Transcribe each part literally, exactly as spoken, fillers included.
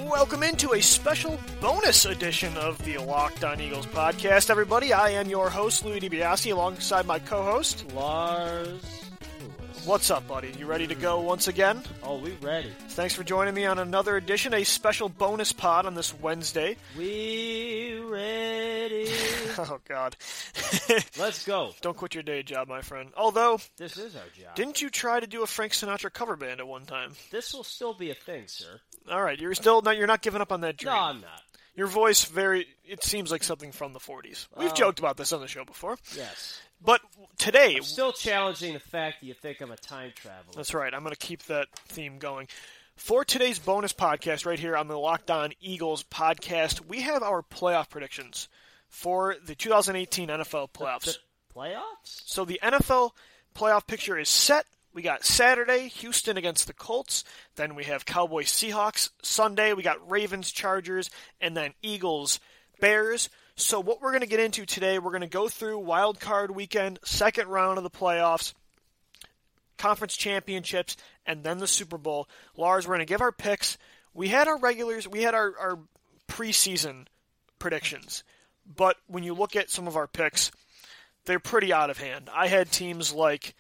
Welcome into a special bonus edition of the Locked On Eagles podcast, everybody. I am your host, Louis DiBiase, alongside my co-host, Lars Lewis. What's up, buddy? You ready to go once again? Oh, we ready. Thanks for joining me on another edition, a special bonus pod on this Wednesday. We ready. Oh, God. Let's go. Don't quit your day job, my friend. Although, this is our job. Didn't you try to do a Frank Sinatra cover band at one time? This will still be a thing, sir. All right, you're still not, you're not giving up on that dream. No, I'm not. Your voice, very, it seems like something from the forties. We've Uh, joked about this on the show before. Yes. But today... I'm still challenging the fact that you think I'm a time traveler. That's right. I'm going to keep that theme going. For today's bonus podcast right here on the Locked On Eagles podcast, we have our playoff predictions for the two thousand eighteen N F L playoffs. The, the playoffs? So the N F L playoff picture is set. We got Saturday, Houston against the Colts. Then we have Cowboys, Seahawks. Sunday, we got Ravens, Chargers, and then Eagles, Bears. So what we're going to get into today, we're going to go through Wild Card Weekend, second round of the playoffs, conference championships, and then the Super Bowl. Lars, we're going to give our picks. We had our regulars, we had our, our preseason predictions. But when you look at some of our picks, they're pretty out of hand. I had teams like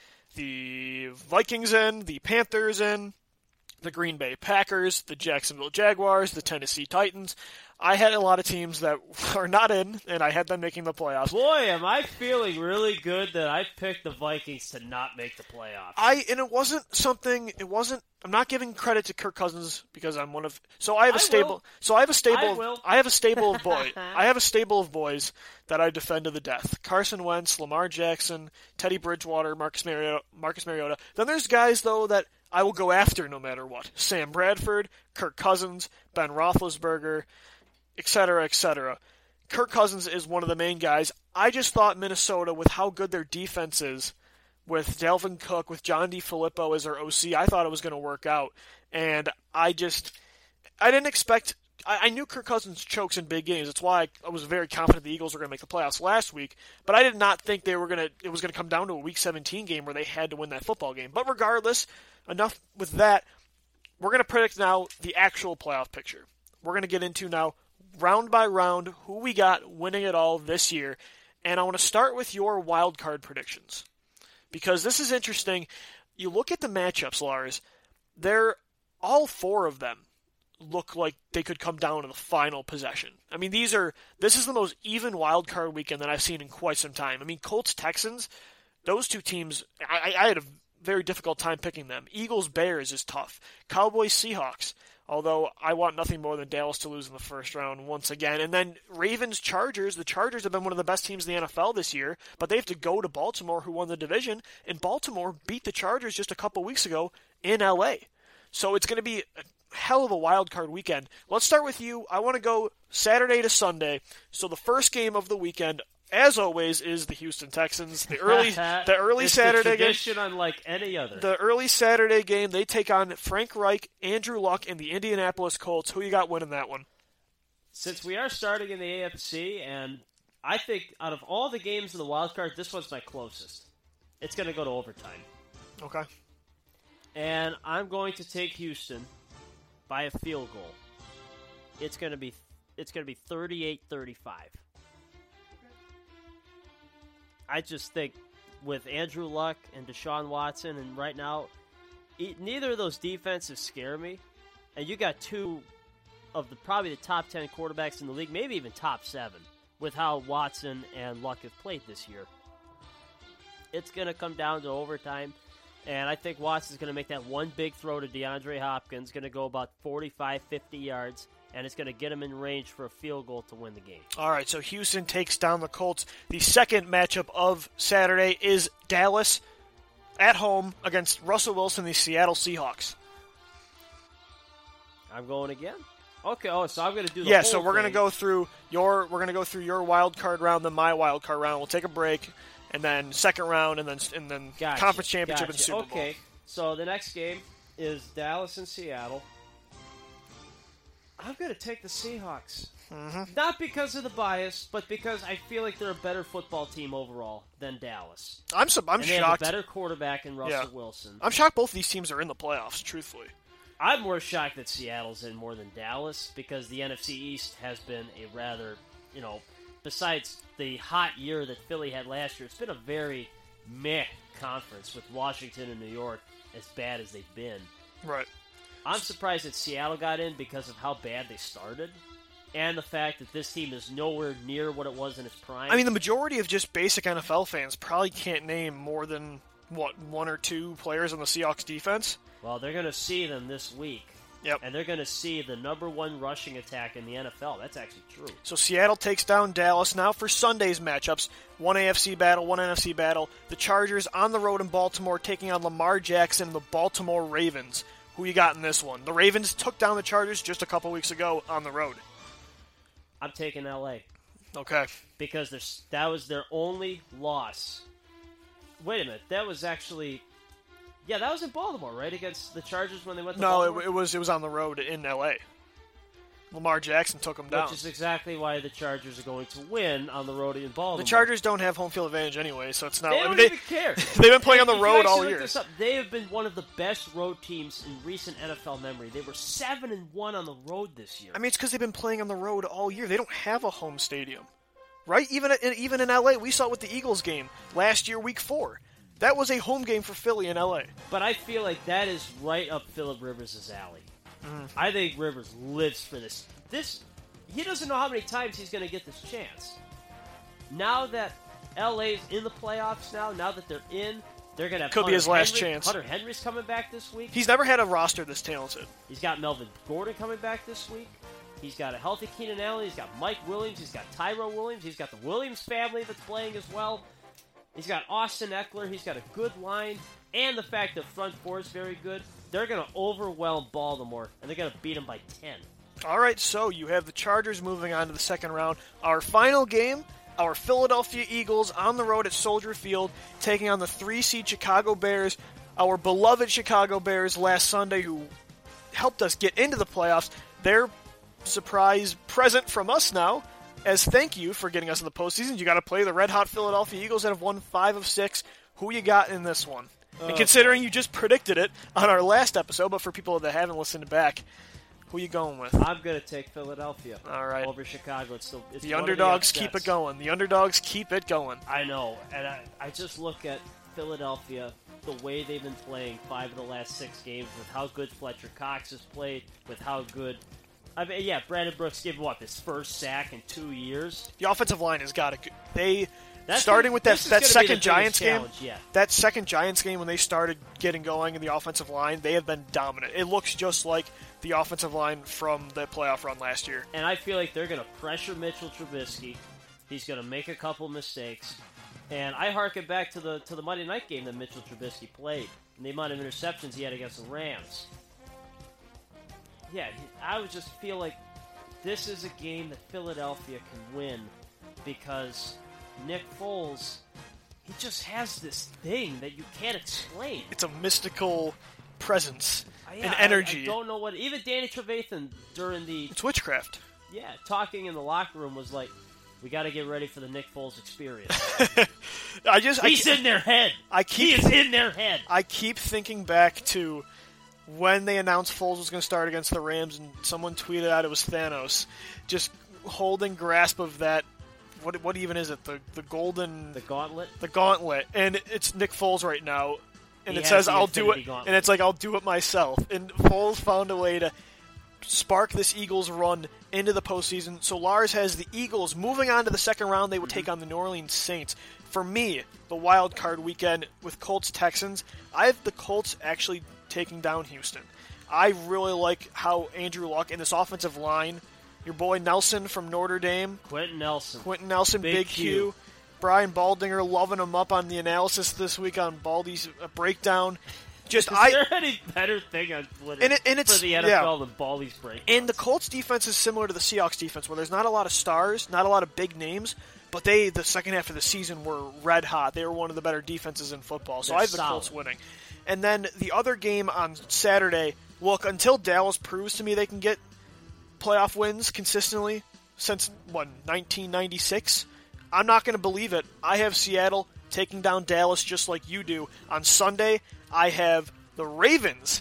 the Vikings in, the Panthers in, the Green Bay Packers, the Jacksonville Jaguars, the Tennessee Titans. I had a lot of teams that are not in, and I had them making the playoffs. Boy, am I feeling really good that I picked the Vikings to not make the playoffs. I and it wasn't something. It wasn't. I'm not giving credit to Kirk Cousins because I'm one of. So I have a I stable. will. So I have a stable. I of, will. I have a stable of boys. I have a stable of boys that I defend to the death. Carson Wentz, Lamar Jackson, Teddy Bridgewater, Marcus Mariota. Marcus Mariota. Then there's guys though that I will go after no matter what. Sam Bradford, Kirk Cousins, Ben Roethlisberger, et cetera, et cetera. Kirk Cousins is one of the main guys. I just thought Minnesota, with how good their defense is, with Dalvin Cook, with John DeFilippo as their O C, I thought it was going to work out. And I just, I didn't expect, I, I knew Kirk Cousins chokes in big games. That's why I, I was very confident the Eagles were going to make the playoffs last week. But I did not think they were going to, it was going to come down to a Week seventeen game where they had to win that football game. But regardless, enough with that. We're going to predict now the actual playoff picture. We're going to get into now, round by round, who we got winning it all this year. And I want to start with your wild card predictions, because this is interesting. You look at the matchups, Lars. They're all four of them look like they could come down to the final possession. I mean, these are this is the most even wild card weekend that I've seen in quite some time. I mean, Colts Texans, those two teams, I, I had a very difficult time picking them. Eagles Bears is tough. Cowboys Seahawks, although I want nothing more than Dallas to lose in the first round once again. And then Ravens Chargers. The Chargers have been one of the best teams in the N F L this year, but they have to go to Baltimore, who won the division, and Baltimore beat the Chargers just a couple weeks ago in L A. So it's going to be a hell of a wild card weekend. Let's start with you. I want to go Saturday to Sunday. So the first game of the weekend, as always, is the Houston Texans. The early, the early it's Saturday the game. tradition unlike any other. The early Saturday game, they take on Frank Reich, Andrew Luck, and the Indianapolis Colts. Who you got winning that one? Since we are starting in the A F C, and I think out of all the games in the wild card, this one's my closest. It's going to go to overtime. Okay. And I'm going to take Houston by a field goal. It's going to be it's going to be thirty-eight thirty-five. I just think with Andrew Luck and Deshaun Watson, and right now, it, neither of those defenses scare me. And you got two of the probably the top ten quarterbacks in the league, maybe even top seven, with how Watson and Luck have played this year. It's going to come down to overtime. And I think Watson's going to make that one big throw to DeAndre Hopkins, going to go about forty-five, fifty yards, and it's going to get him in range for a field goal to win the game. All right, so Houston takes down the Colts. The second matchup of Saturday is Dallas at home against Russell Wilson, the Seattle Seahawks. I'm going again. Okay, oh, so I'm going to do the yeah. whole So we're going to thing. go through your we're going to go through your wild card round, then my wild card round. We'll take a break. And then second round, and then and then Gotcha, conference championship gotcha. and Super Bowl. Okay, so the next game is Dallas and Seattle. I'm going to take the Seahawks. Mm-hmm. Not because of the bias, but because I feel like they're a better football team overall than Dallas. I'm so, I'm and they shocked. have a better quarterback in Russell Yeah. Wilson. I'm shocked both of these teams are in the playoffs, truthfully. I'm more shocked that Seattle's in more than Dallas because the N F C East has been a rather, you know, besides the hot year that Philly had last year, it's been a very meh conference with Washington and New York as bad as they've been. Right. I'm surprised that Seattle got in because of how bad they started and the fact that this team is nowhere near what it was in its prime. I mean, the majority of just basic N F L fans probably can't name more than, what, one or two players on the Seahawks defense? Well, they're going to see them this week. Yep. And they're going to see the number one rushing attack in the N F L. That's actually true. So Seattle takes down Dallas. Now for Sunday's matchups, one A F C battle, one N F C battle. The Chargers on the road in Baltimore taking on Lamar Jackson and the Baltimore Ravens. Who you got in this one? The Ravens took down the Chargers just a couple weeks ago on the road. I'm taking L A. Okay. Because there's, that was their only loss. Wait a minute. That was actually... Yeah, that was in Baltimore, right? Against the Chargers when they went to no, Baltimore? No, it, it was it was on the road in L A. Lamar Jackson took them down. Which is exactly why the Chargers are going to win on the road in Baltimore. The Chargers don't have home field advantage anyway, so it's not... They I don't mean, even they, care. They've been playing on the If you road actually all look year. this up, they have been one of the best road teams in recent N F L memory. They were seven and one on the road this year. I mean, it's because they've been playing on the road all year. They don't have a home stadium, right? Even in, even in L A, we saw it with the Eagles game last year, Week Four. That was a home game for Philly in L A. But I feel like that is right up Phillip Rivers' alley. Mm. I think Rivers lives for this. This he doesn't know how many times he's going to get this chance. Now that L A's in the playoffs now, now that they're in, they're going to have Could Hunter be his last Henry. chance. Hunter Henry's coming back this week. He's never had a roster this talented. He's got Melvin Gordon coming back this week. He's got a healthy Keenan Allen. He's got Mike Williams. He's got Tyrell Williams. He's got the Williams family that's playing as well. He's got Austin Eckler. He's got a good line. And the fact that front four is very good. They're going to overwhelm Baltimore, and they're going to beat them by ten. All right, so you have the Chargers moving on to the second round. Our final game, our Philadelphia Eagles on the road at Soldier Field, taking on the three-seed Chicago Bears. Our beloved Chicago Bears last Sunday, who helped us get into the playoffs. Their surprise present from us now, as thank you for getting us in the postseason. You got to play the red-hot Philadelphia Eagles that have won five of six. Who you got in this one? And considering you just predicted it on our last episode, but for people that haven't listened back, who you going with? I'm going to take Philadelphia. All right. Over Chicago. It's the, it's The one underdogs of the keep it upsets. going. The underdogs keep it going. I know. And I, I just look at Philadelphia, the way they've been playing five of the last six games, with how good Fletcher Cox has played, with how good... I mean, yeah, Brandon Brooks gave, what, his first sack in two years? The offensive line has got to... They... That's starting the, with that, that second Giants Giants game, yet. that second Giants game when they started getting going in the offensive line, they have been dominant. It looks just like the offensive line from the playoff run last year. And I feel like they're going to pressure Mitchell Trubisky. He's going to make a couple mistakes. And I harken back to the to the Monday night game that Mitchell Trubisky played and the amount of interceptions he had against the Rams. Yeah, I would just feel like this is a game that Philadelphia can win because Nick Foles, he just has this thing that you can't explain. It's a mystical presence Uh, yeah, and I- energy. I, don't know what. Even Danny Trevathan during the It's witchcraft. yeah talking in the locker room was like, "We got to get ready for the Nick Foles experience." I just He's I, in their head. I He keep is in their head. I keep thinking back to when they announced Foles was going to start against the Rams, and someone tweeted out it was Thanos, just holding grasp of that. What what even is it? The the golden The gauntlet. the gauntlet, and it's Nick Foles right now, and He it has says the I'll do it, Infinity Gauntlet. and it's like I'll do it myself. And Foles found a way to spark this Eagles run into the postseason. So Lars has the Eagles moving on to the second round. They would take on the New Orleans Saints. For me, the wild card weekend with Colts Texans, I have the Colts actually taking down Houston. I really like how Andrew Luck and this offensive line. Your boy Nelson from Notre Dame. Quentin Nelson. Quentin Nelson, Big, Big Q. Q. Brian Baldinger loving him up on the analysis this week on Baldy's uh, breakdown. Just Is I there any better thing on Twitter And it- and for it's- the N F L yeah. than Baldy's break? and the Colts defense is similar to the Seahawks defense, where there's not a lot of stars, not a lot of big names, but they the second half of the season were red hot. They were one of the better defenses in football. So They're I have the solid. Colts winning. And then the other game on Saturday. Look, until Dallas proves to me they can get playoff wins consistently since, what, nineteen ninety-six? I'm not going to believe it. I have Seattle taking down Dallas just like you do. On Sunday, I have the Ravens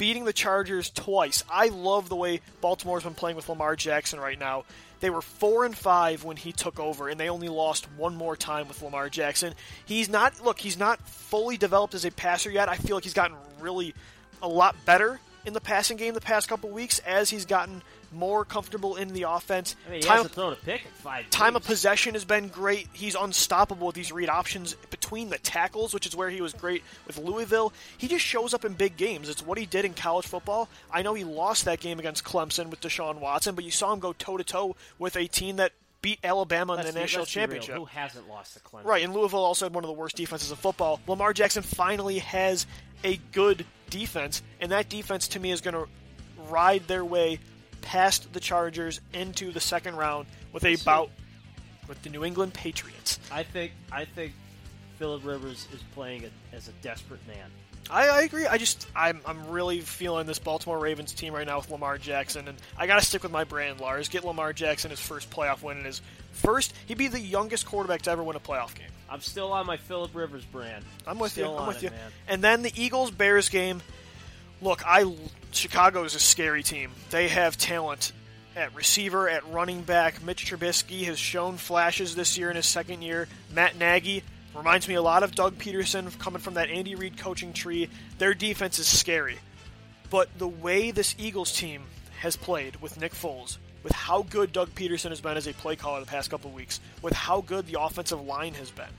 beating the Chargers twice. I love the way Baltimore's been playing with Lamar Jackson right now. They were four and five when he took over, and they only lost one more time with Lamar Jackson. He's not look, he's not fully developed as a passer yet. I feel like he's gotten really a lot better in the passing game the past couple weeks as he's gotten more comfortable in the offense. I mean, he time, hasn't thrown a pick in five Time games. of possession has been great. He's unstoppable with these read options between the tackles, which is where he was great with Louisville. He just shows up in big games. It's what he did in college football. I know he lost that game against Clemson with Deshaun Watson, but you saw him go toe-to-toe with a team that beat Alabama in let's the be, national let's be real. championship. Who hasn't lost to Clemson? Right, and Louisville also had one of the worst defenses in football. Lamar Jackson finally has a good defense, and that defense to me is going to ride their way past the Chargers into the second round with a bout with the New England Patriots. I think I think Phillip Rivers is playing a, as a desperate man. I, I agree. I just I'm I'm really feeling this Baltimore Ravens team right now with Lamar Jackson, and I got to stick with my brand, Lars. Get Lamar Jackson his first playoff win in his first. He'd be the youngest quarterback to ever win a playoff game. I'm still on my Phillip Rivers brand. I'm with still you. I'm with it, you. Man. And then the Eagles Bears game. Look, I Chicago is a scary team. They have talent at receiver, at running back. Mitch Trubisky has shown flashes this year in his second year. Matt Nagy reminds me a lot of Doug Peterson coming from that Andy Reid coaching tree. Their defense is scary. But the way this Eagles team has played with Nick Foles, with how good Doug Peterson has been as a play caller the past couple of weeks, with how good the offensive line has been,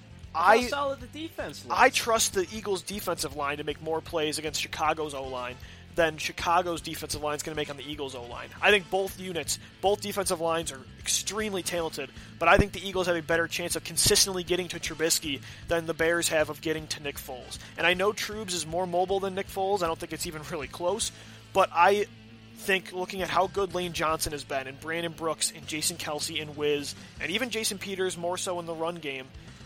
How I solid the defense looks. I trust the Eagles' defensive line to make more plays against Chicago's O-line than Chicago's defensive line is going to make on the Eagles' O-line. I think both units, both defensive lines are extremely talented, but I think the Eagles have a better chance of consistently getting to Trubisky than the Bears have of getting to Nick Foles. And I know Trubes is more mobile than Nick Foles. I don't think it's even really close, but I think looking at how good Lane Johnson has been, and Brandon Brooks, and Jason Kelce, and Wiz, and even Jason Peters more so in the run game,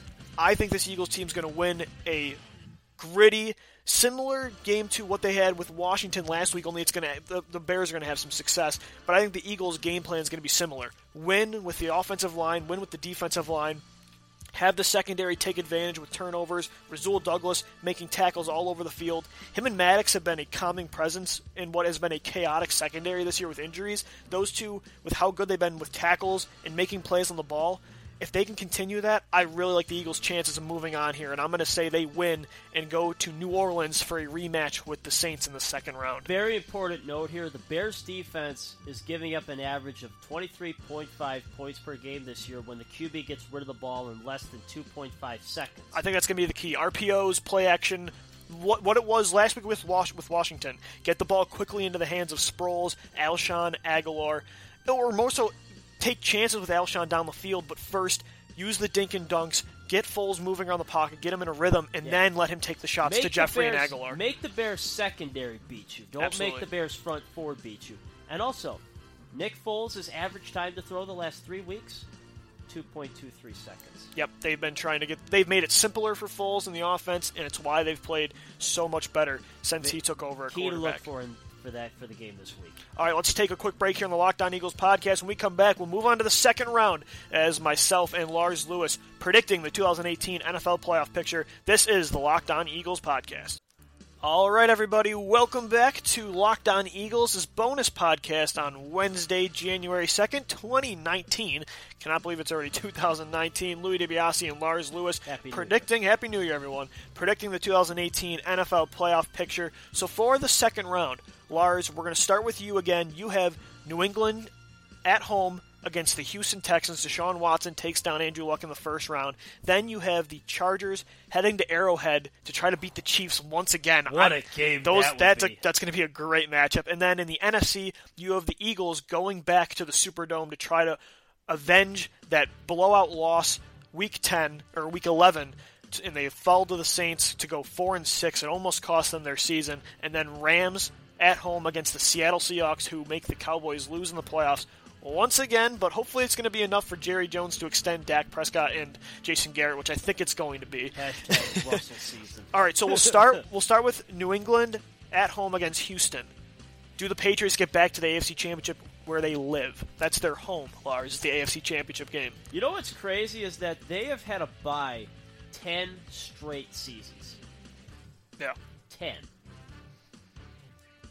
I think this Eagles team is going to win a gritty, similar game to what they had with Washington last week, only it's going to the, the Bears are going to have some success, but I think the Eagles' game plan is going to be similar. Win with the offensive line, win with the defensive line, have the secondary take advantage with turnovers, Rasul Douglas making tackles all over the field. Him and Maddox have been a calming presence in what has been a chaotic secondary this year with injuries. Those two, with how good they've been with tackles and making plays on the ball, if they can continue that, I really like the Eagles' chances of moving on here, and I'm going to say they win and go to New Orleans for a rematch with the Saints in the second round. Very important note here, the Bears' defense is giving up an average of twenty-three point five points per game this year when the Q B gets rid of the ball in less than two point five seconds. I think that's going to be the key. R P Os, play action, what what it was last week with Was- with Washington. Get the ball quickly into the hands of Sproles, Alshon, Aguilar, or more so, take chances with Alshon down the field, but first use the dink and dunks, get Foles moving around the pocket, get him in a rhythm, and yeah. then let him take the shots make to Jeffrey Bears, and Aguilar. Make the Bears secondary beat you. Don't Absolutely. make the Bears front four beat you. And also, Nick Foles' average time to throw the last three weeks, two point two three seconds. Yep, they've been trying to get they've made it simpler for Foles in the offense, and it's why they've played so much better since the he took over at key to quarterback. look for in, for that for the game this week. All right, let's take a quick break here on the Locked On Eagles podcast. When we come back, we'll move on to the second round as myself and Lars Lewis predicting the two thousand eighteen N F L playoff picture. This is the Locked On Eagles podcast. All right, everybody, welcome back to Locked On Eagles, this bonus podcast on Wednesday, January second, twenty nineteen. Cannot believe it's already two thousand nineteen. Louis DiBiase and Lars Lewis Happy New predicting, Year. Happy New Year, everyone, predicting the two thousand eighteen N F L playoff picture. So for the second round, Lars, we're going to start with you again. You have New England at home against the Houston Texans. Deshaun Watson takes down Andrew Luck in the first round. Then you have the Chargers heading to Arrowhead to try to beat the Chiefs once again. What I, a game those, that would that's be. A, that's going to be a great matchup. And then in the N F C, you have the Eagles going back to the Superdome to try to avenge that blowout loss week ten or week eleven, and they fell to the Saints to go four and six. It almost cost them their season. And then Rams at home against the Seattle Seahawks, who make the Cowboys lose in the playoffs once again, but hopefully it's going to be enough for Jerry Jones to extend Dak Prescott and Jason Garrett, which I think it's going to be. Hashtag Russell season. All right, so we'll start. We'll start with New England at home against Houston. Do the Patriots get back to the A F C Championship where they live? That's their home, Lars. It's the A F C Championship game. You know what's crazy is that they have had a bye ten straight seasons. Yeah. ten.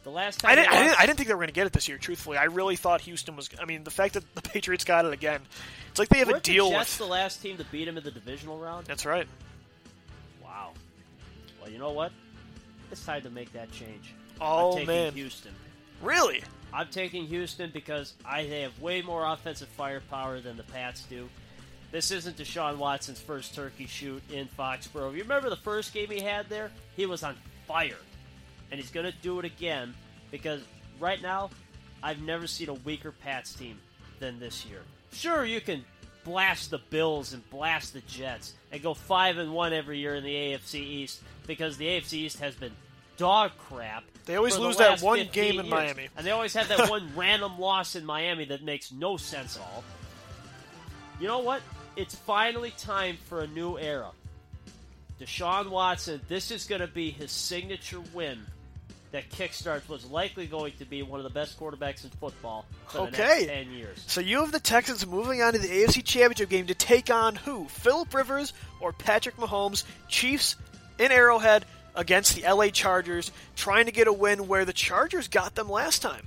The last time I didn't, they I didn't. lost- I didn't think they were going to get it this year. Truthfully, I really thought Houston was. I mean, the fact that the Patriots got it again, it's like they have Weren't a deal the Jets with. the last team to beat him in the divisional round? That's right. Wow. Well, you know what? It's time to make that change. Oh I'm taking man, Houston. really? I'm taking Houston because I they have way more offensive firepower than the Pats do. This isn't Deshaun Watson's first turkey shoot in Foxborough. You remember the first game he had there? He was on fire. And he's going to do it again because right now, I've never seen a weaker Pats team than this year. Sure, you can blast the Bills and blast the Jets and go five and one every year in the A F C East because the A F C East has been dog crap. They always for the lose that last one fifteen game in years. Miami. And they always have that one random loss in Miami that makes no sense at all. You know what? It's finally time for a new era. Deshaun Watson, this is going to be his signature win that kickstarts what's likely going to be one of the best quarterbacks in football for the Okay. next ten years. So you have the Texans moving on to the A F C Championship game to take on who? Phillip Rivers or Patrick Mahomes? Chiefs in Arrowhead against the L A Chargers, trying to get a win where the Chargers got them last time.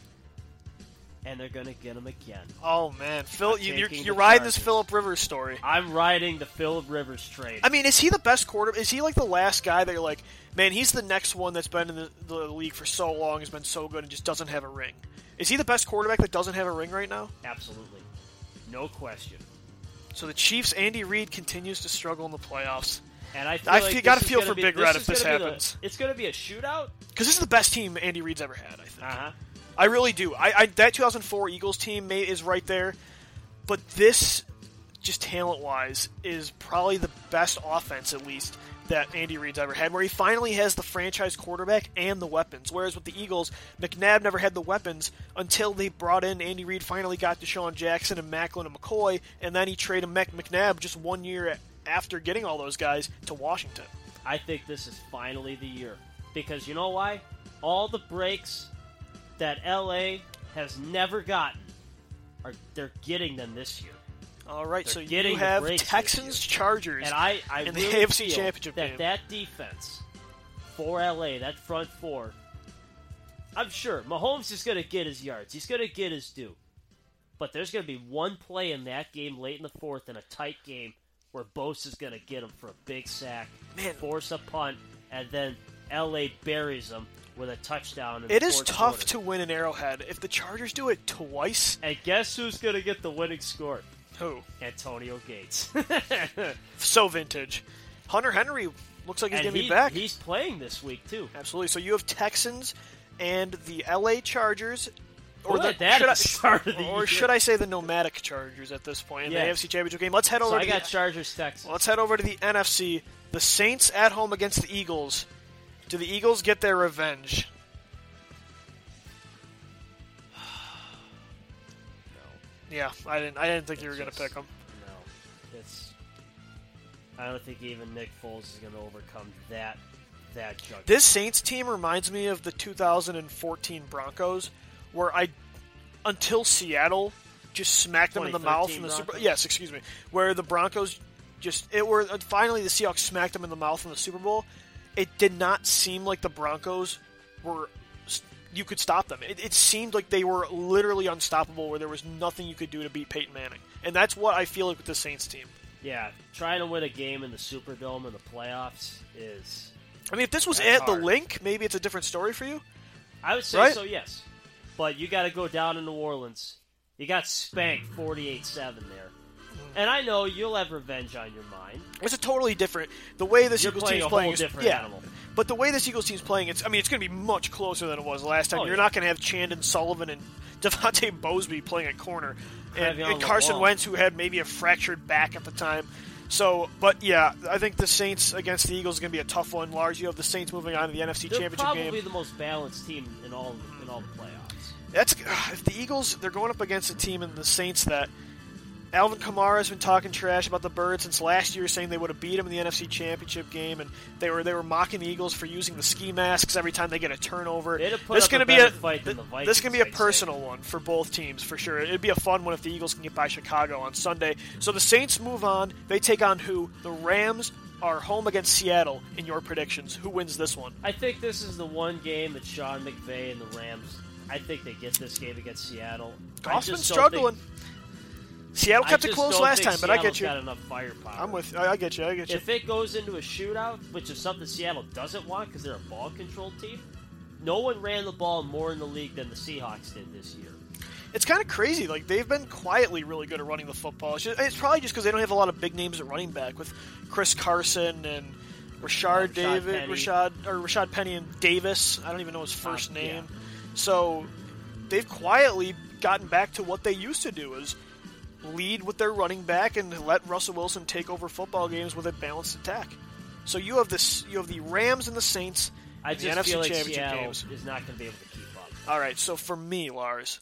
And they're going to get him again. Oh man, Phil, I'm you, you're, taking you're the riding this Chargers. Phillip Rivers story. I'm riding the Phillip Rivers train. I mean, is he the best quarter? Is he like the last guy that you're like, man, he's the next one that's been in the, the league for so long, has been so good, and just doesn't have a ring? Is he the best quarterback that doesn't have a ring right now? Absolutely. No question. So the Chiefs' Andy Reid continues to struggle in the playoffs. And I feel I like feel- gotta this is feel gonna for be- Big Red is if this gonna be the- happens. it's going to be a shootout? Because this is the best team Andy Reid's ever had, I think. Uh-huh. I really do. I, I that two thousand four Eagles team may, is right there, but this, just talent-wise, is probably the best offense, at least, that Andy Reid's ever had, where he finally has the franchise quarterback and the weapons. Whereas with the Eagles, McNabb never had the weapons until they brought in Andy Reid, finally got Deshaun Jackson and Macklin and McCoy, and then he traded Mac- McNabb just one year after getting all those guys to Washington. I think this is finally the year. Because you know why? All the breaks that L A has never gotten, are they're getting them this year. All right, They're so you getting the have breaks this Texans, year. Chargers, And I, I in the really A F C feel Championship that game. that defense for L A, that front four, I'm sure Mahomes is going to get his yards. He's going to get his due. But there's going to be one play in that game late in the fourth in a tight game where Bosa is going to get him for a big sack, Man. force a punt, and then L A buries him with a touchdown. In It the is fourth tough quarter. to win in Arrowhead. If the Chargers do it twice, And guess who's going to get the winning score? who? Antonio Gates. So vintage. Hunter Henry looks like he's And going to he- be back. He's playing this week, too. Absolutely. So you have Texans and the L A Chargers. Or, Look the, at that should at I, the start of the or year. should I say the nomadic Chargers at this point in Yes. the A F C Championship game? Let's head over So to I got the, Chargers, Texans. let's head over to the N F C. The Saints at home against the Eagles. Do the Eagles get their revenge? No. Yeah, I didn't. I didn't think you were It's going to just- pick them. No. It's. I don't think even Nick Foles is going to overcome that that juggernaut. This Saints team reminds me of the two thousand fourteen Broncos, where I, until Seattle, just smacked them in the mouth in the Super. Broncos? Yes, excuse me. Where the Broncos just it were finally the Seahawks smacked them in the mouth in the Super Bowl. It did not seem like the Broncos were. You could stop them. It, it seemed like they were literally unstoppable, where there was nothing you could do to beat Peyton Manning, and that's what I feel like with the Saints team. Yeah, trying to win a game in the Superdome in the playoffs is. I mean, if this was That's at the hard. Link, maybe it's a different story for you. I would say Right? so, yes. But you got to go down in New Orleans. You got spanked forty-eight seven there. And I know you'll have revenge on your mind. It's a totally different. The way this You're Eagles playing team's a playing whole is different yeah. animal. But the way this Eagles team's playing, it's I mean, it's going to be much closer than it was last time. Oh, You're yeah. not going to have Chandon Sullivan and Devontae Bosby playing at corner, and, Travion and Carson LeBlanc. Wentz, who had maybe a fractured back at the time. So, but yeah, I think the Saints against the Eagles is going to be a tough one. Lars, you have the Saints moving on to the N F C They're Championship probably game. the most balanced team in all in all the playoffs. That's if the Eagles they're going up against a team in the Saints that Alvin Kamara has been talking trash about the Birds since last year, saying they would have beat him in the N F C Championship game, and they were they were mocking the Eagles for using the ski masks every time they get a turnover. They'd have put This up gonna a be better a fight than th- the this is going to be a Vikings, I'd say. personal one for both teams for sure. It'd be a fun one if the Eagles can get by Chicago on Sunday. So the Saints move on. They take on who? The Rams, are home against Seattle in your predictions. Who wins this one? I think this is the one game that Sean McVay and the Rams, I think they get this game against Seattle. Goff's been struggling. Think, Seattle kept it close last time, but Seattle's I get you. Got enough firepower. I'm with. I, I get you. I get you. If it goes into a shootout, which is something Seattle doesn't want because they're a ball control team, no one ran the ball more in the league than the Seahawks did this year. It's kind of crazy. Like, they've been quietly really good at running the football. It's, just, it's probably just because they don't have a lot of big names at running back with Chris Carson and Rashard, Rashad David, Penny. Rashad or Rashad Penny and Davis. I don't even know his first Um, name. yeah. So they've quietly gotten back to what they used to do: is lead with their running back and let Russell Wilson take over football games with a balanced attack. So you have this. You have the Rams and the Saints. I in the just N F C feel like Championship Seattle games. is not going to be able to keep up. All right. So for me, Lars,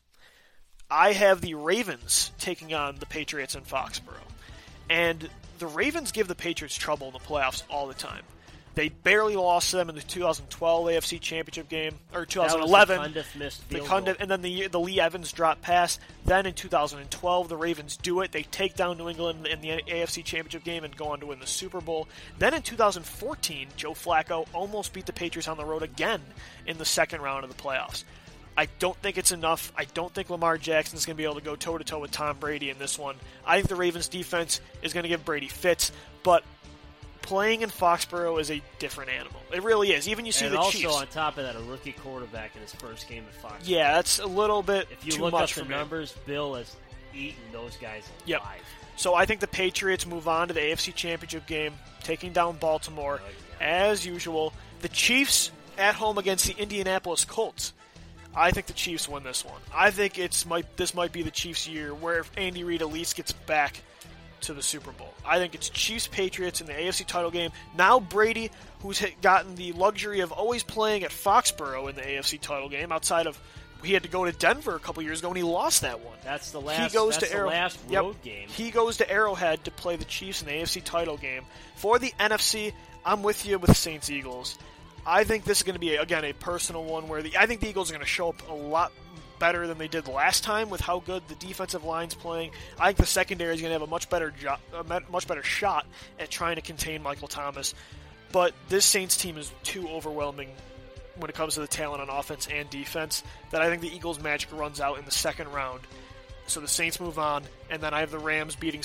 I have the Ravens taking on the Patriots in Foxborough. And the Ravens give the Patriots trouble in the playoffs all the time. They barely lost to them in the two thousand twelve A F C Championship game, or two thousand eleven. That was the Cundiff missed The field Cundiff, goal. and then the the Lee Evans drop pass. Then in two thousand twelve, the Ravens do it. They take down New England in the A F C Championship game and go on to win the Super Bowl. Then in two thousand fourteen, Joe Flacco almost beat the Patriots on the road again in the second round of the playoffs. I don't think it's enough. I don't think Lamar Jackson is going to be able to go toe-to-toe with Tom Brady in this one. I think the Ravens' defense is going to give Brady fits, but playing in Foxborough is a different animal. It really is. Even you see and the also, Chiefs. on top of that, a rookie quarterback in his first game at Fox. Yeah, that's a little bit If you too look much up for the me. numbers, Bill has eaten those guys alive. Yep. So I think the Patriots move on to the A F C Championship game, taking down Baltimore, Oh, yeah. as usual. The Chiefs at home against the Indianapolis Colts. I think the Chiefs win this one. I think it's might this might be the Chiefs' year where Andy Reid at least gets back to the Super Bowl. I think it's Chiefs-Patriots in the A F C title game. Now Brady, who's hit, gotten the luxury of always playing at Foxborough in the A F C title game, outside of he had to go to Denver a couple years ago and he lost that one. That's the last. He goes that's to the Arrow- last Yep. road game. He goes to Arrowhead to play the Chiefs in the A F C title game. For the N F C, I'm with you with Saints-Eagles. I think this is going to be, again, a personal one where the I think the Eagles are going to show up a lot better than they did last time with how good the defensive line's playing. I think the secondary is going to have a much better jo- a much better shot at trying to contain Michael Thomas. But this Saints team is too overwhelming when it comes to the talent on offense and defense that I think the Eagles' magic runs out in the second round. So the Saints move on, and then I have the Rams beating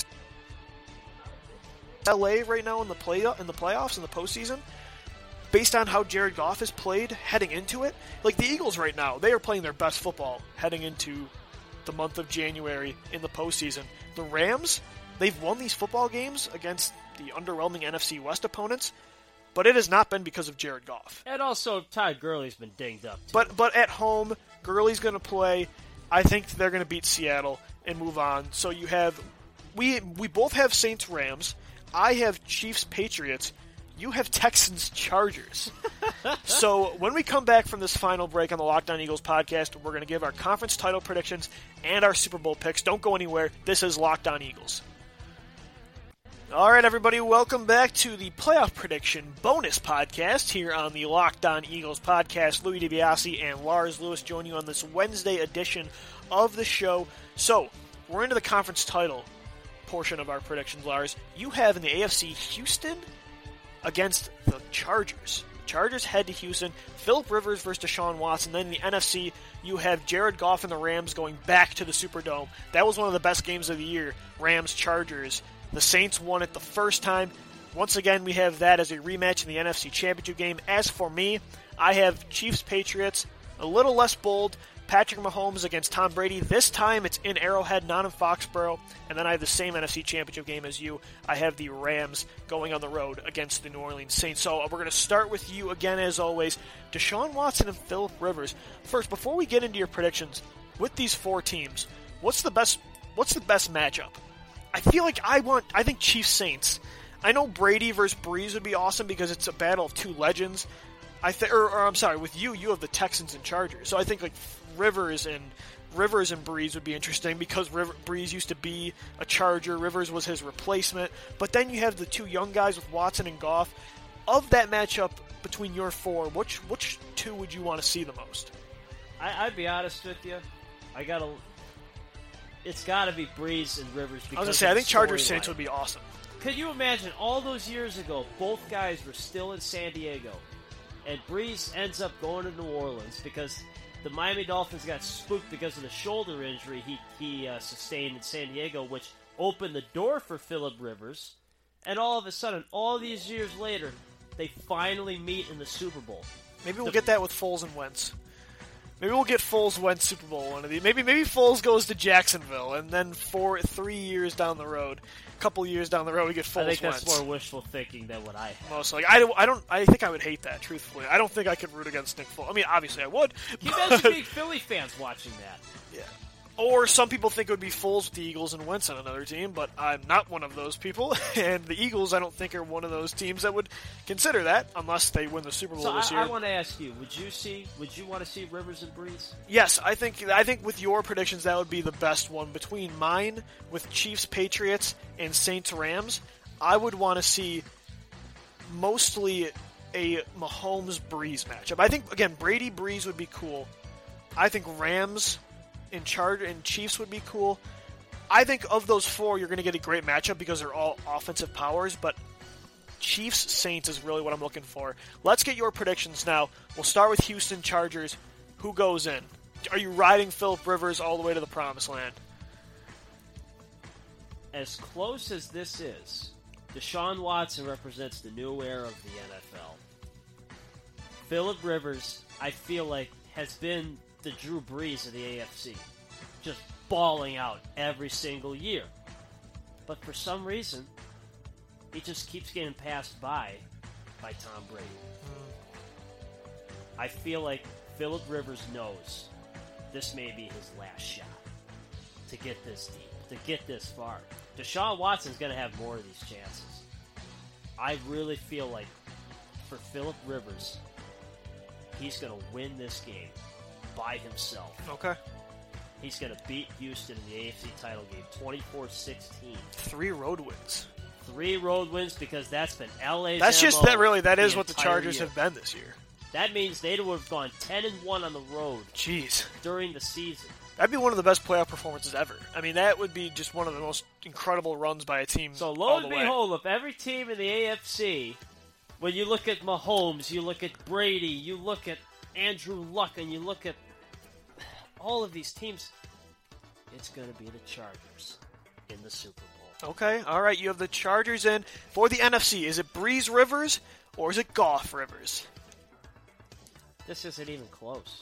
L A right now in the play in the playoffs in the postseason. Based on how Jared Goff has played heading into it, like the Eagles right now, they are playing their best football heading into the month of January in the postseason. The Rams, they've won these football games against the underwhelming N F C West opponents, but it has not been because of Jared Goff. And also, Todd Gurley's been dinged up. Too. But but at home, Gurley's going to play. I think they're going to beat Seattle and move on. So you have we we both have Saints Rams. I have Chiefs Patriots. You have Texans Chargers. So when we come back from this final break on the Locked On Eagles podcast, we're going to give our conference title predictions and our Super Bowl picks. Don't go anywhere. This is Locked On Eagles. All right, everybody, welcome back to the playoff prediction bonus podcast here on the Locked On Eagles podcast. Louis DiBiase and Lars Lewis join you on this Wednesday edition of the show. So we're into the conference title portion of our predictions, Lars. You have in the A F C Houston against the Chargers. Chargers head to Houston. Phillip Rivers versus Deshaun Watson. Then in the N F C, you have Jared Goff and the Rams going back to the Superdome. That was one of the best games of the year, Rams-Chargers. The Saints won it the first time. Once again, we have that as a rematch in the N F C Championship game. As for me, I have Chiefs-Patriots, a little less bold. Patrick Mahomes against Tom Brady. This time it's in Arrowhead, not in Foxborough. And then I have the same N F C Championship game as you. I have the Rams going on the road against the New Orleans Saints. So we're going to start with you again, as always. Deshaun Watson and Phillip Rivers. First, before we get into your predictions, with these four teams, what's the best? What's the best matchup? I feel like I want. I think Chiefs Saints. I know Brady versus Breeze would be awesome because it's a battle of two legends. I th- or, or I'm sorry, with you, you have the Texans and Chargers. So I think like Rivers and Rivers and Breeze would be interesting because River, Breeze used to be a Charger. Rivers was his replacement. But then you have the two young guys with Watson and Goff. Of that matchup between your four, which which two would you want to see the most? I, I'd be honest with you. I got to. It's got to be Breeze and Rivers. Because I was gonna say I think Chargers Saints would be awesome. could you imagine all those years ago, both guys were still in San Diego, and Brees ends up going to New Orleans because the Miami Dolphins got spooked because of the shoulder injury he, he uh, sustained in San Diego, which opened the door for Phillip Rivers. And all of a sudden, all these years later, they finally meet in the Super Bowl. Maybe we'll the, get that with Foles and Wentz. Maybe we'll get Foles Wentz Super Bowl one of these. Maybe maybe Foles goes to Jacksonville, and then for three years down the road, a couple years down the road, we get Foles I think Wentz. that's more wishful thinking than what I have. Most like I don't, I don't. I think I would hate that. Truthfully, I don't think I could root against Nick Foles. I mean, obviously I would. Can you imagine being Philly fans watching that? Yeah. Or some people think it would be Foles with the Eagles and Wentz on another team, but I'm not one of those people. And the Eagles, I don't think, are one of those teams that would consider that unless they win the Super Bowl so this I, year. I want to ask you: Would you see? Would you want to see Rivers and Brees? Yes, I think. I think with your predictions, that would be the best one between mine with Chiefs, Patriots, and Saints, Rams. I would want to see mostly a Mahomes Brees matchup. I think again, Brady Brees would be cool. I think Rams and Charger and Chiefs would be cool. I think of those four, you're going to get a great matchup because they're all offensive powers, but Chiefs Saints is really what I'm looking for. Let's get your predictions now. We'll start with Houston Chargers. Who goes in? Are you riding Phillip Rivers all the way to the promised land? As close as this is, Deshaun Watson represents the new era of the N F L. Phillip Rivers, I feel like, has been the Drew Brees of the A F C, just balling out every single year. But for some reason, he just keeps getting passed by by Tom Brady. Mm. I feel like Phillip Rivers knows this may be his last shot to get this deep, to get this far. Deshaun Watson's going to have more of these chances. I really feel like for Phillip Rivers, he's going to win this game by himself. Okay. He's going to beat Houston in the A F C title game, twenty-four sixteen. Three road wins. Three road wins because that's been L A's That's M O just that. Really, that the is what the Chargers year. have been this year. That means they would have gone ten and one on the road. Jeez. During the season. That'd be one of the best playoff performances ever. I mean, that would be just one of the most incredible runs by a team. So lo all and the way. behold, if every team in the A F C, when you look at Mahomes, you look at Brady, you look at Andrew Luck, and you look at all of these teams, it's going to be the Chargers in the Super Bowl. Okay, all right. You have the Chargers in for the N F C. Is it Breeze Rivers or is it Goff Rivers? This isn't even close.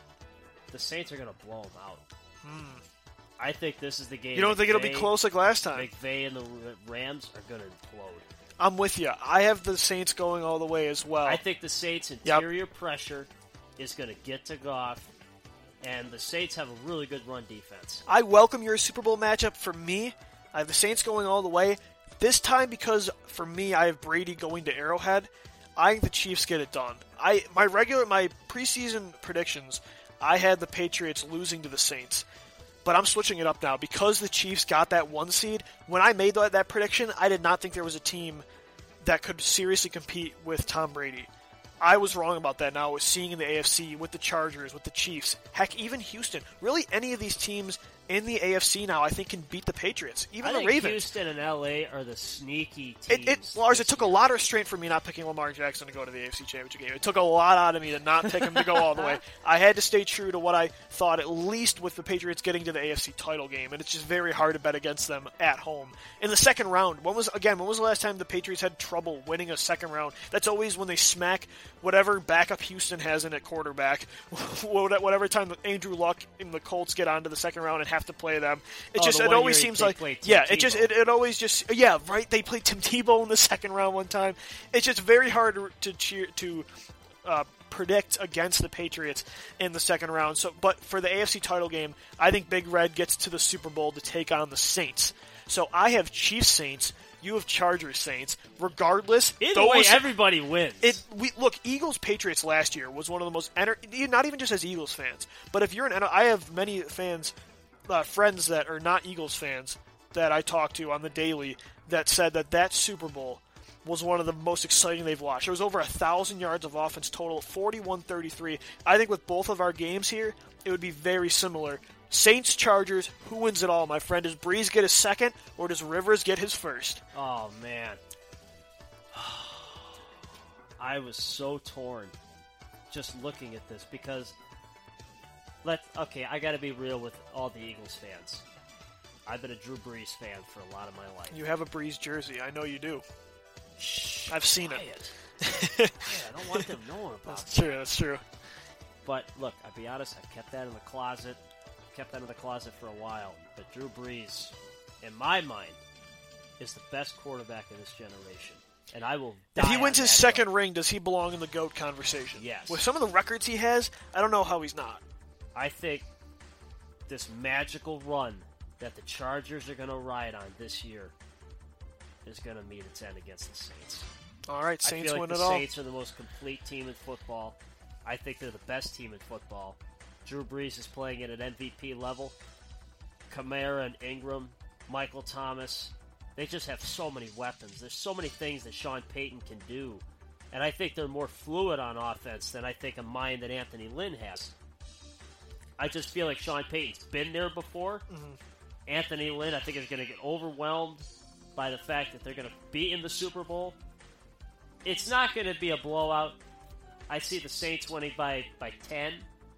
The Saints are going to blow them out. Hmm. I think this is the game. You don't McVay, think it'll be close like last time? McVay and the Rams are going to implode. I'm with you. I have the Saints going all the way as well. I think the Saints' interior yep. pressure is going to get to Goff, and the Saints have a really good run defense. I welcome your Super Bowl matchup. For me, I have the Saints going all the way. This time, because for me, I have Brady going to Arrowhead. I think the Chiefs get it done. I my regular my preseason predictions, I had the Patriots losing to the Saints. But I'm switching it up now because the Chiefs got that one seed. When I made that, that prediction, I did not think there was a team that could seriously compete with Tom Brady. I was wrong about that now. I was seeing in the A F C with the Chargers, with the Chiefs, heck, even Houston. Really, any of these teams in the A F C now, I think, can beat the Patriots. Even I the think Ravens. Houston and L A are the sneaky It, teams. it, Lars, it took year. a lot of restraint for me not picking Lamar Jackson to go to the A F C Championship game. It took a lot out of me to not pick him to go all the way. I had to stay true to what I thought, at least with the Patriots getting to the A F C title game, and it's just very hard to bet against them at home. In the second round, when was again, when was the last time the Patriots had trouble winning a second round? That's always when they smack whatever backup Houston has in at quarterback, whatever time Andrew Luck and the Colts get onto the second round and have to play them. It oh, just it always seems like yeah, Tebow. it just it, it always just yeah, right. They played Tim Tebow in the second round one time. It's just very hard to to cheer to uh, predict against the Patriots in the second round. So, but for the A F C title game, I think Big Red gets to the Super Bowl to take on the Saints. So I have Chiefs Saints. You have Chargers Saints. Regardless, either those, way, everybody wins. It we look Eagles Patriots last year was one of the most enter, not even just as Eagles fans, but if you're an I have many fans. Uh, friends that are not Eagles fans that I talk to on the daily that said that that Super Bowl was one of the most exciting they've watched. There was over a thousand yards of offense total, forty-one thirty-three. I think with both of our games here, it would be very similar Saints, Chargers, who wins it all, my friend? Does Breeze get his second, or does Rivers get his first? Oh, man. I was so torn just looking at this because, let okay, I got to be real with all the Eagles fans. I've been a Drew Brees fan for a lot of my life. You have a Breeze jersey. I know you do. Shh, I've seen quiet. it. Yeah, I don't want them knowing about That's that. true, that's true. But, look, I'll be honest, I've kept that in the closet. Kept that in the closet for a while. But Drew Brees, in my mind, is the best quarterback of this generation. And I will die If he wins on his that second hill. ring, does he belong in the GOAT conversation? Yes. With some of the records he has, I don't know how he's not. I think this magical run that the Chargers are going to ride on this year is going to meet its end against the Saints. All right, I Saints feel like win the it all. Saints are the most complete team in football. I think they're the best team in football. Drew Brees is playing at an M V P level. Kamara and Ingram, Michael Thomas, they just have so many weapons. There's so many things that Sean Payton can do. And I think they're more fluid on offense than I think a mind that Anthony Lynn has. I just feel like Sean Payton's been there before. Mm-hmm. Anthony Lynn, I think, is going to get overwhelmed by the fact that they're going to be in the Super Bowl. It's not going to be a blowout. I see the Saints winning by, by ten.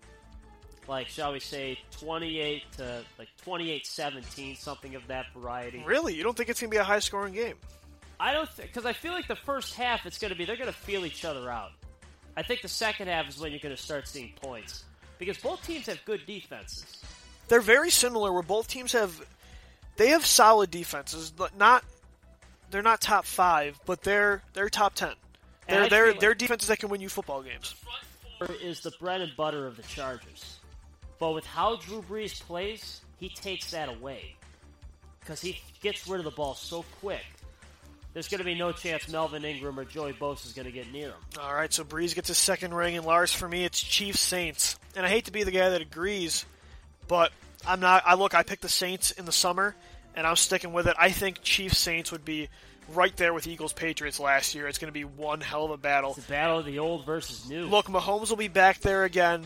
Like, shall we say, twenty-eight to like twenty-eight seventeen, something of that variety. Really? You don't think it's going to be a high-scoring game? I don't think, because I feel like the first half, it's going to be, they're going to feel each other out. I think the second half is when you're going to start seeing points. Because both teams have good defenses. They're very similar, where both teams have, they have solid defenses, but not, they're not top five, but they're they're top ten. They're And they're like they're defenses that can win you football games. is the bread and butter of the Chargers. But with how Drew Brees plays, he takes that away. Because he gets rid of the ball so quick. There's going to be no chance Melvin Ingram or Joey Bosa is going to get near him. All right, so Breeze gets his second ring, and Lars, for me, it's Chiefs Saints. And I hate to be the guy that agrees, but I'm not. I look, I picked the Saints in the summer, and I'm sticking with it. I think Chiefs Saints would be right there with Eagles Patriots last year. It's going to be one hell of a battle. It's a battle of the old versus new. Look, Mahomes will be back there again.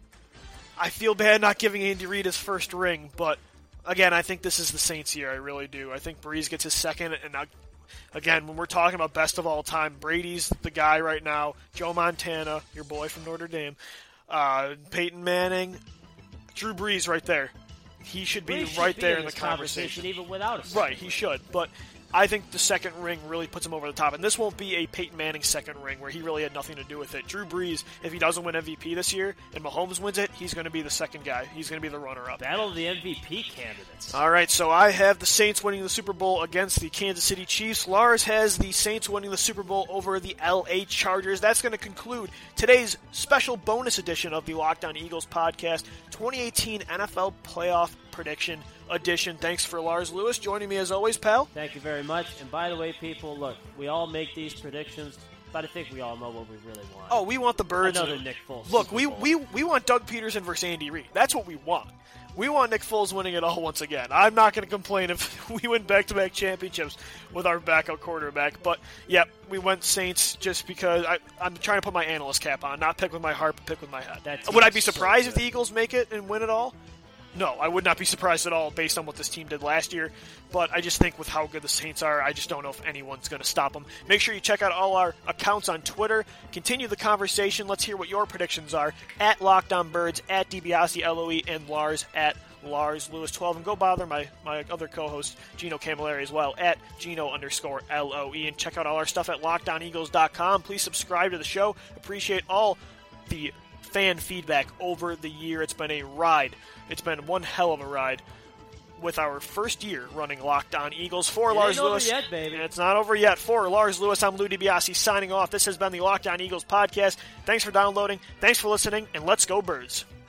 I feel bad not giving Andy Reid his first ring, but again, I think this is the Saints' year. I really do. I think Breeze gets his second, and I, again, when we're talking about best of all time, Brady's the guy right now. Joe Montana, your boy from Notre Dame, uh, Peyton Manning, Drew Brees right there. He should be Brees should right be there in in the this conversation. even without a second Right, he should, but I think the second ring really puts him over the top. And this won't be a Peyton Manning second ring where he really had nothing to do with it. Drew Brees, if he doesn't win M V P this year and Mahomes wins it, he's going to be the second guy. He's going to be the runner-up. Battle of the M V P candidates. All right, so I have the Saints winning the Super Bowl against the Kansas City Chiefs. Lars has the Saints winning the Super Bowl over the L A Chargers. That's going to conclude today's special bonus edition of the Locked On Eagles podcast, twenty eighteen N F L Playoff Prediction Edition. Thanks for Lars Lewis joining me as always, pal. Thank you very much. And by the way, people, look, we all make these predictions, but I think we all know what we really want. Oh, we want the Birds. Another Nick Foles. Look, Super we, Bowl. we we want Doug Peterson versus Andy Reid. That's what we want. We want Nick Foles winning it all once again. I'm not going to complain if we win back-to-back championships with our backup quarterback. But, yeah, we went Saints just because I, I'm trying to put my analyst cap on, not pick with my heart, but pick with my head. That Would I be team's so surprised if good. the Eagles make it and win it all? No, I would not be surprised at all based on what this team did last year. But I just think with how good the Saints are, I just don't know if anyone's going to stop them. Make sure you check out all our accounts on Twitter. Continue the conversation. Let's hear what your predictions are. At LockedOnBirds, at DiBiase, L O E, and Lars, at Lars Lewis twelve. And go bother my, my other co-host, Gino Camilleri, as well, at Gino underscore L O E. And check out all our stuff at Locked On Eagles dot com. Please subscribe to the show. Appreciate all the fan feedback over the year. It's been a ride. It's been one hell of a ride with our first year running Locked On Eagles. For It Lars ain't over Lewis. yet, baby. It's not over yet. For Lars Lewis, I'm Lou DiBiase signing off. This has been the Locked On Eagles podcast. Thanks for downloading. Thanks for listening, and let's go Birds.